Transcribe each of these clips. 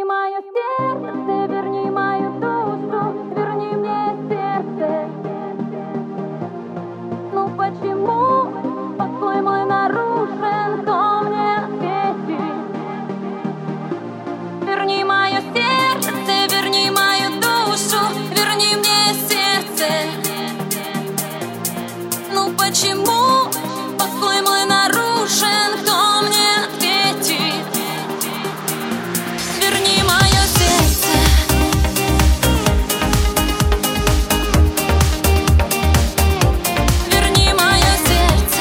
мое сердце, верни мою душу, верни мне сердце. Ну почему покой мой нарушен, кто мне ответит? Верни мое сердце, верни мою душу, верни мне сердце. Ну почему покой мой нарушен, кто мне ответит? Верни мое сердце. Верни мое сердце.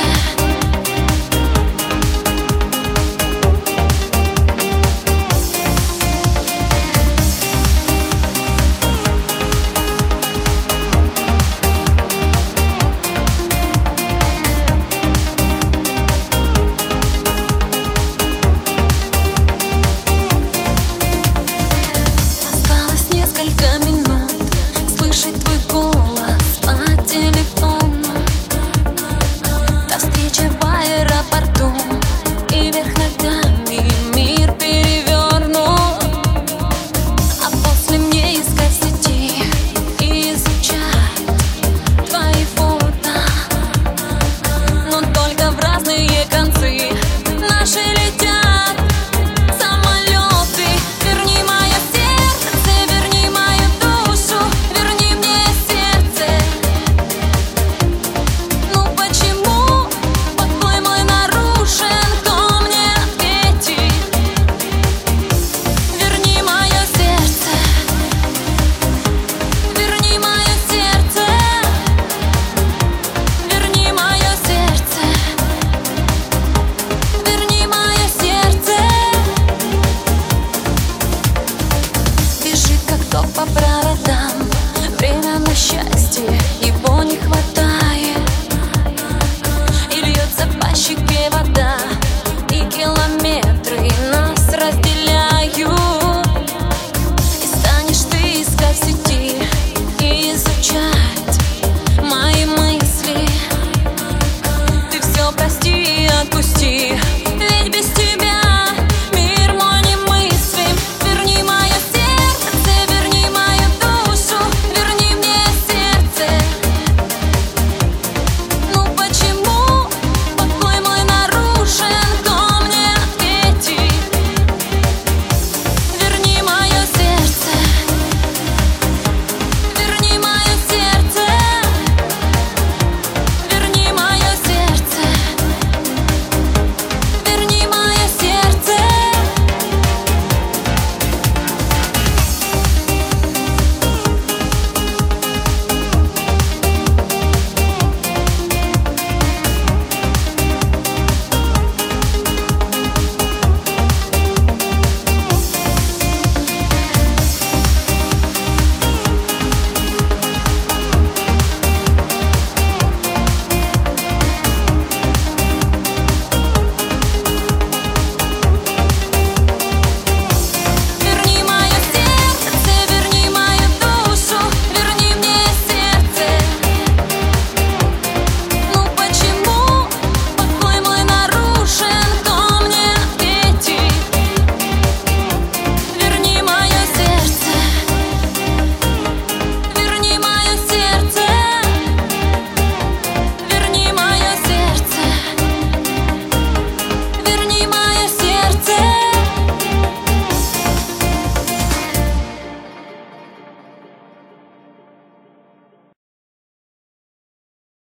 Осталось несколько минут слышать твой голос по телефону. До встречи в аэропорту и вверх ногами мир перевернут. А после мне искать в сети и изучать твои фото. Но только в разные концы наши летят самолеты. Верни мое сердце, верни мою душу, верни мне сердце. Ну почему покой мой нарушен, кто мне ответит? Верни мое сердце. Верни мое сердце. Верни мое сердце. Верни мое сердце. Бежит как ток по проводам, время на счастье его не хватает.